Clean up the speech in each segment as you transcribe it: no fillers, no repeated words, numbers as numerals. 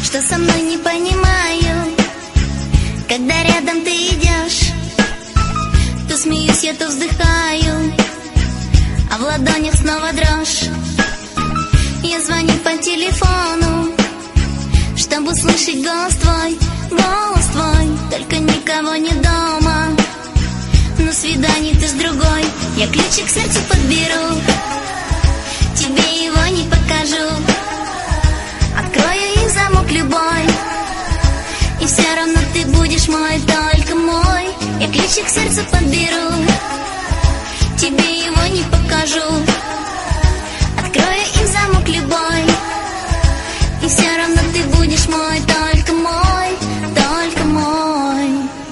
что со мной не понимаю. Когда рядом ты идешь, то смеюсь я, то вздыхаю, а в ладонях снова дрожь. Я звоню по телефону, чтобы услышать голос твой, только никого не дома. На свидании ты с другой, я ключик к сердцу подберу, тебе его не покажу. Открою их замок любой, и все равно ты будешь мой, только мой. Я ключик к сердцу подберу, тебе его не покажу. Открою им замок любой, и все равно ты будешь мой, только мой, только мой.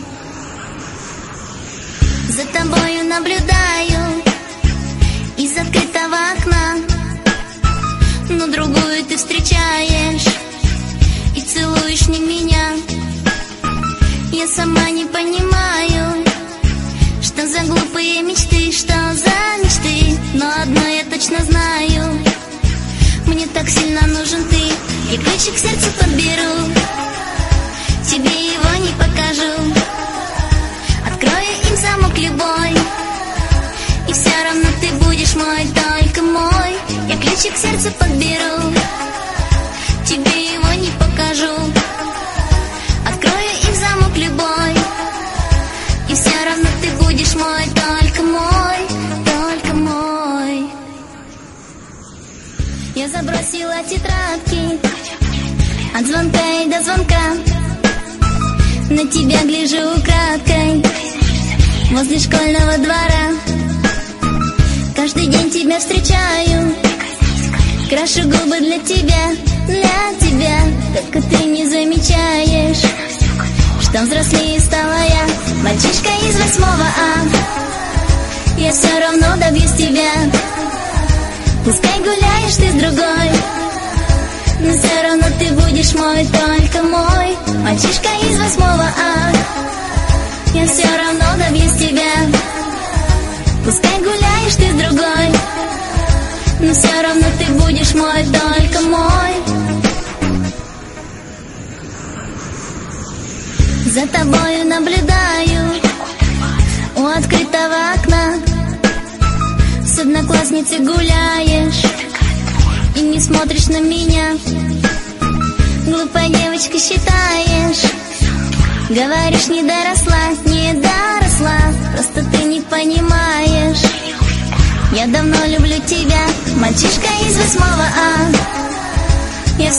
За тобою наблюдаю из открытого окна, но другую ты встречаешь и целуешь не меня. Я сама не понимаю, что за глупые мечты, что за мечты, но одно я точно знаю, мне так сильно нужен ты. Я ключик к сердцу подберу, тебе его не покажу. Открою им замок любой, и все равно ты будешь мой, только мой. Я ключик к сердцу подберу, тебе его не покажу. Открою им замок любой, и все равно ты будешь мой, только мой, только мой. Я забросила тетрадки от звонка и до звонка, на тебя гляжу украдкой возле школьного двора. Каждый день тебя встречаю, крашу губы для тебя, только ты не замечаешь, что взрослее стала я, мальчишка из 8 А. Я все равно добьюсь тебя, пускай гуляешь ты с другой, но все равно ты будешь мой, только мой. Мальчишка из 8 А. Я все равно добьюсь тебя, пускай гуляешь ты с другой, но все равно ты будешь мой, только мой. За тобою наблюдаю у открытого окна, с одноклассницей гуляешь и не смотришь на меня. Глупая девочка считаешь, говоришь, не доросла, просто ты не понимаешь. Я давно люблю тебя, мальчишка из 8 А.